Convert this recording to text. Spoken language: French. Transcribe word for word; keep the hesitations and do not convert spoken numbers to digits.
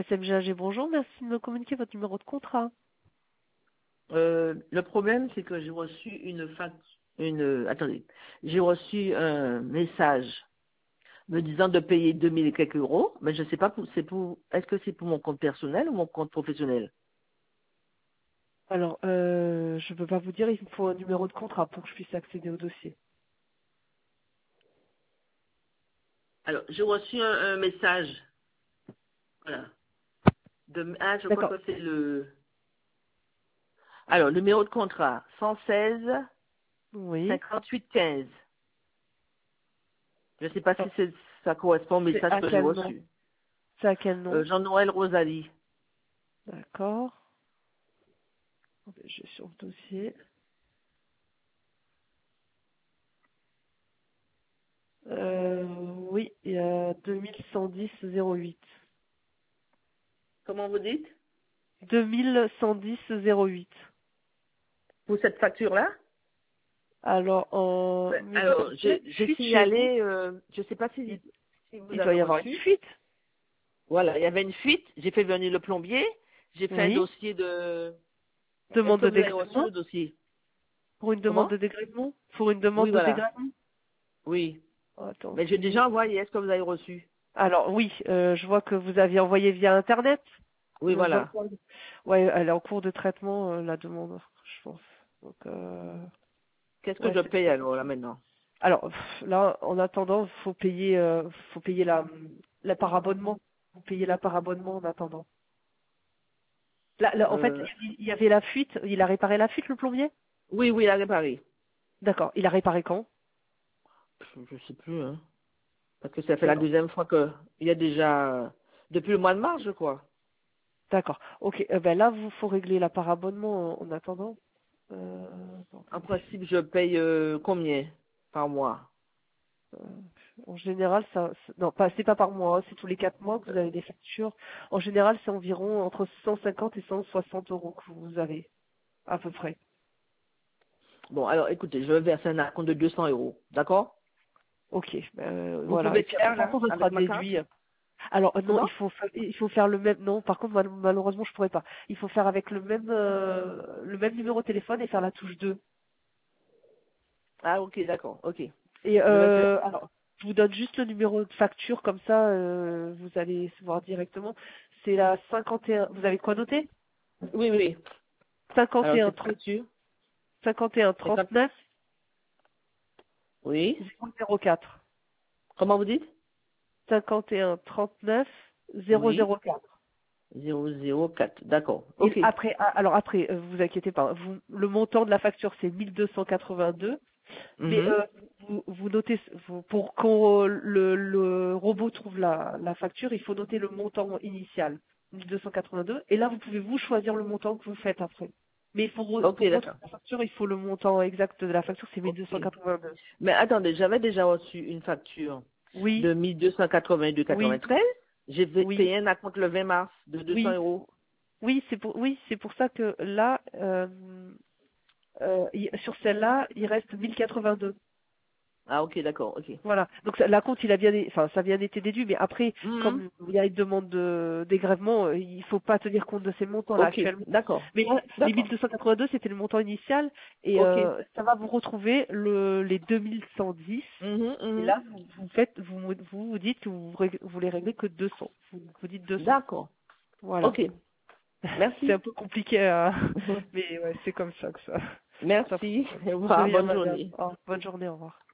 S M G A G, bonjour, merci de me communiquer votre numéro de contrat. Euh, le problème, c'est que j'ai reçu une fac, une, euh, attendez, j'ai reçu un message me disant de payer deux mille et quelques euros, mais je ne sais pas pour, c'est pour, est-ce que c'est pour mon compte personnel ou mon compte professionnel? Alors, euh, je ne peux pas vous dire, il me faut un numéro de contrat pour que je puisse accéder au dossier. Alors, j'ai reçu un, un message, voilà, de, ah, je crois D'accord. que c'est le, alors, le numéro de contrat, cent seize, Oui. cinquante-huit, quinze. Je ne sais pas si Alors, c'est, ça correspond au c'est message à que j'ai quel nom? reçu. C'est à quel Euh, nom? Jean-Noël Rosalie. D'accord. Attendez, je vais sur le dossier. Euh, oui, il y a deux mille cent dix zéro huit. Comment vous dites? deux mille cent dix zéro huit. Pour cette facture-là? Alors, en... Ouais, mais alors, il y a j'ai une j'ai fuite chez vous. signalé, euh, je ne sais pas si, Il, si vous il doit avez y avoir une reçu. fuite. Voilà, il y avait une fuite, j'ai fait venir le plombier, j'ai fait un Oui. dossier de... Est-ce Demande que de vous avez reçu dégrèvement. le dossier? Pour une demande Comment? de dégrèvement. Pour une Oui, demande de voilà. dégrèvement. Oui. Mais j'ai Attendez. déjà envoyé, est-ce que vous avez reçu? Alors oui, euh, je vois que vous aviez envoyé via Internet. Oui, Euh, dans le voilà. coin de- Ouais, elle est en cours de traitement, euh, la demande, je pense. Donc, euh... Qu'est-ce que ouais, je c'est paye ça. alors, là, maintenant? Alors pff, là, en attendant, faut payer, euh, faut payer la, la par abonnement. Vous payez la par abonnement en attendant. Là, là, en fait, euh, il il y avait la fuite. Il a réparé la fuite, le plombier. Oui, oui, il a réparé. D'accord. Il a réparé quand? Je sais plus, hein. Parce que ça fait la D'accord. deuxième fois que... Il y a déjà... Depuis le mois de mars, je crois. D'accord. Ok. Euh, ben là, vous faut régler la par abonnement en, en attendant. Euh, En attendez. principe, je paye euh, combien par mois? Euh, En général, ça, c'est- non, pas, c'est pas par mois, hein, c'est tous les quatre mois que vous avez des factures. En général, c'est environ entre cent cinquante et cent soixante euros que vous avez, à peu près. Bon, alors écoutez, je vais verser un compte de deux cents euros. D'accord? Ok, euh, Vous voilà. pouvez Et puis après, faire, par là, contre, ce sera avec ma carte? déduit. Alors euh, non, Comment? il faut, fa- il faut faire le même. Non, par contre, mal- malheureusement, je pourrais pas. Il faut faire avec le même, euh, le même numéro de téléphone et faire la touche deux. Ah, ok, d'accord, ok. Et Je vais faire. euh, alors, je vous donne juste le numéro de facture, comme ça, euh, vous allez voir directement. C'est la cinquante et un. Vous avez quoi noté? Oui, oui. cinquante Alors, et un cette facture, cinquante et un c'est quand... trente-neuf Oui. zéro quatre. Comment vous dites? cinquante et un trente-neuf zéro Oui. zéro quatre. zéro zéro quatre. D'accord. Et Ok. après, ah, alors après, euh, vous inquiétez pas, vous, le montant de la facture c'est mille deux cent quatre-vingt-deux, mais Mhm. euh, vous, vous notez, vous- pour qu'on le, le robot trouve la, la facture, il faut noter le montant initial, mille deux cent quatre-vingt-deux, et là vous pouvez vous choisir le montant que vous faites après. Mais il faut re- Ok, pour retrouver d'accord. la facture, il faut le montant exact de la facture, c'est Ok. mille deux cent quatre-vingt-deux. Mais attendez, j'avais déjà reçu une facture Oui, de mille deux cent quatre-vingt-deux oui, quatre-vingt-treize. J'ai fait- oui, payé un acompte le vingt mars de deux cents oui. euros. Oui, c'est pour oui, c'est pour ça que là, euh, euh, il- sur celle-là, il reste mille quatre-vingt-deux. Ah, ok, d'accord, ok. Voilà. Donc ça- la compte, il a bien, enfin ça a bien été déduit, mais après, Mhm. comme il y a une demande de dégrèvement, euh, il faut pas tenir compte de ces montants là Ok, actuellement. d'accord. Mais là, les D'accord. mille deux cent quatre-vingt-deux, c'était le montant initial, et Ok. euh, ça va vous retrouver le les deux mille cent dix. Mhm, Et mhm. là, vous, vous faites, vous, vous vous dites que vous, rég- vous les réglez que deux cents. Vous, vous dites deux cents. D'accord. Voilà. Ok. C'est un Merci. peu compliqué, à... mais ouais, c'est comme ça que ça. Ça Merci. fonctionne. Au De revoir. rien, Bonne madame. journée. Oh, bonne journée, au revoir.